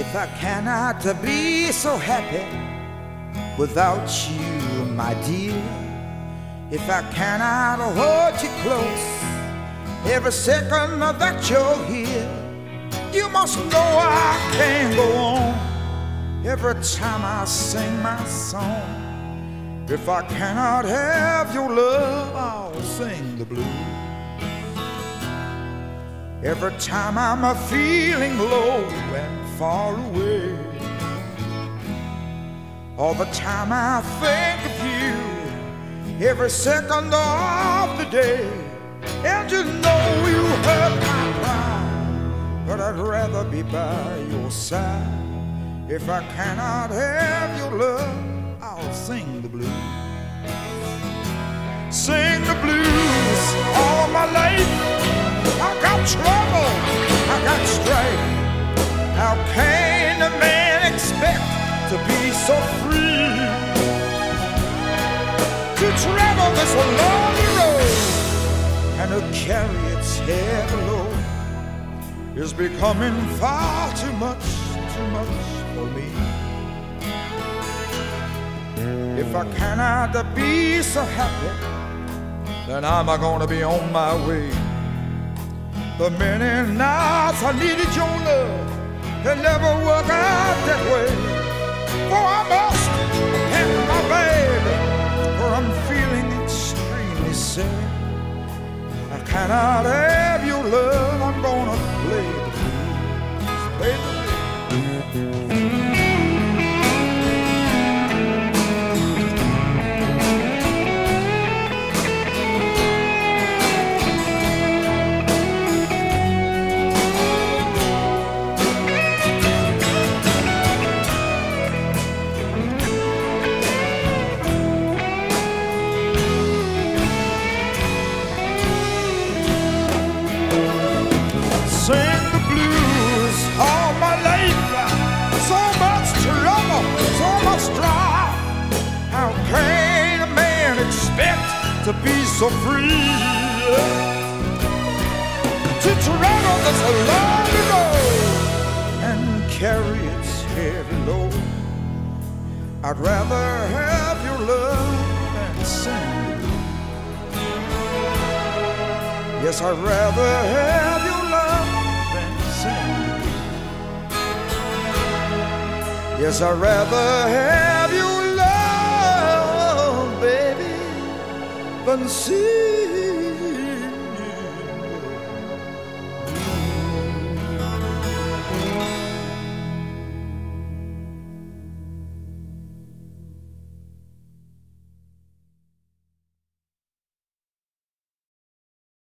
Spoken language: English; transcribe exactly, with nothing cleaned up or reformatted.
If I cannot be so happy without you, my dear, if I cannot hold you close every second that you're here, you must know I can't go on every time I sing my song. If I cannot have your love, I'll sing the blues. Every time I'm feeling low and far away, all the time I think of you, every second of the day. And you know you hurt my pride, but I'd rather be by your side. If I cannot have your love, I'll sing the blues. Sing the blues all my life. I got trouble, I got strife. How can a man expect to be so free, to travel this lonely road and to carry its heavy load? Is becoming far too much, too much for me. If I cannot be so happy, then I'm gonna be on my way. The many nights I needed your love can never work out that way. For I must pack my bag, for I'm feeling extremely sad. I cannot have your love, I'm gonna play the blues, play the blues. Sing the blues all my life. So much trouble, so much strife. How can a man expect to be so free, to travel this lonely road and carry its heavy load? I'd rather have your love than sing the blues. Yes, I'd rather have your love. Yes, I'd rather have your love, baby, than see